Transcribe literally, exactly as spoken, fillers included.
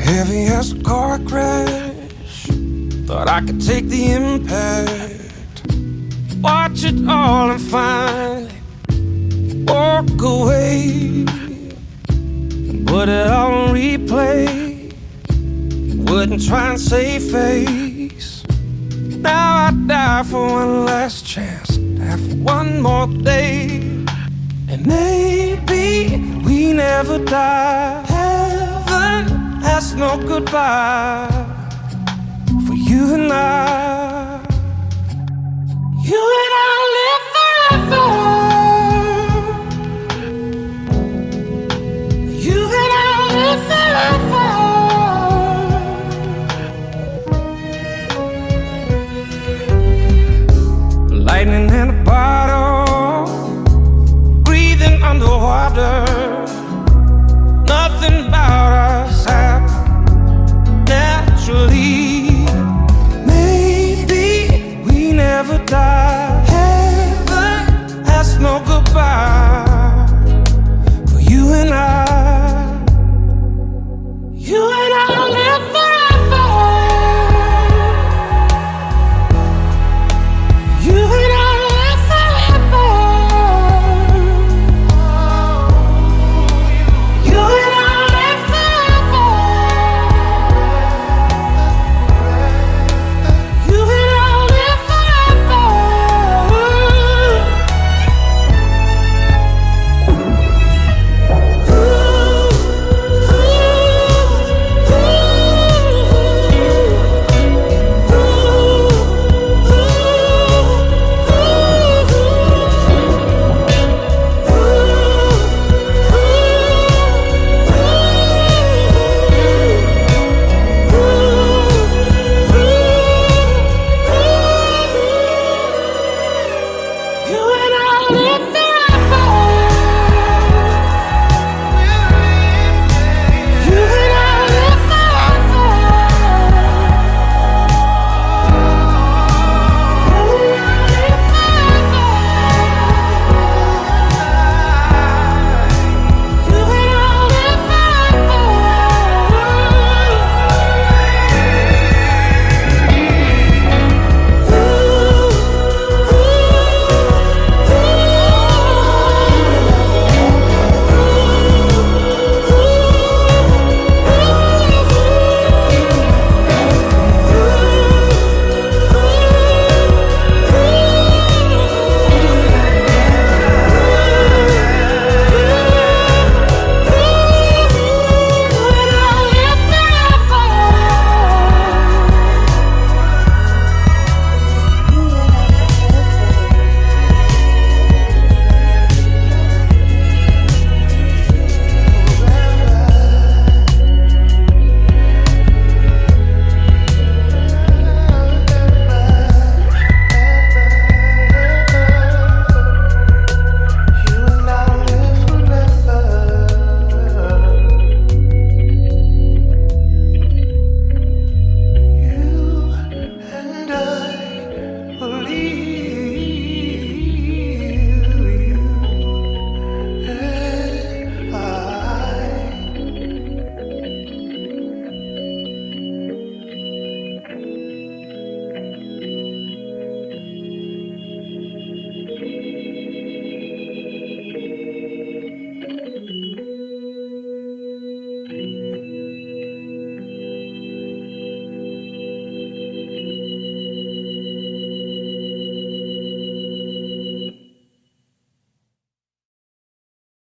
Heavy as a car crash. Thought I could take the impact, watch it all and finally walk away. Put it all on replay. Wouldn't try and save face. Now I die for one last chance, have one more day. And maybe we never die. Heaven has no goodbye for you and I. You and I live forever.